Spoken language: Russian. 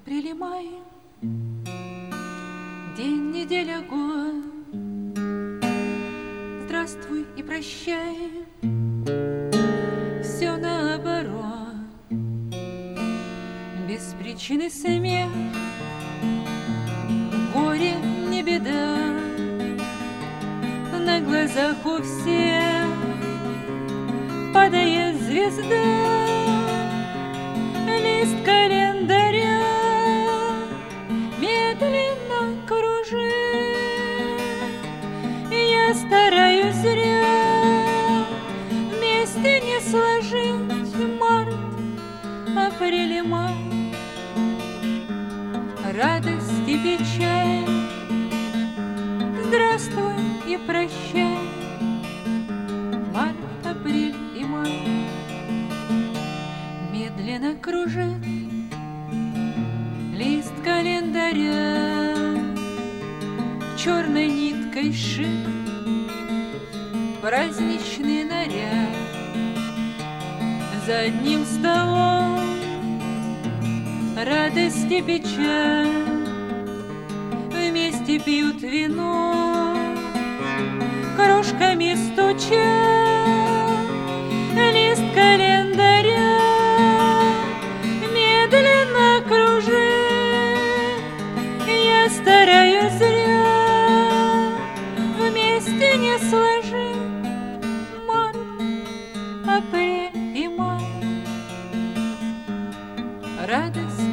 Апрель и май, день, неделя, год. Здравствуй и прощай, все наоборот. Без причины смех, горе не беда. На глазах у всех падает звезда. Лист календаря медленно кружит. Я стараюсь зря вместе не сложить март, апрель и май. Радость и печаль, здравствуй и прощай, март, апрель и май. Медленно кружит лист календаря, черной ниткой шит праздничный наряд. За одним столом радость и печаль вместе пьют вино, кружками стучат. Лист календаря медленно кружит. Я стараюсь зря вместе не сложить март, апрель и май. Радость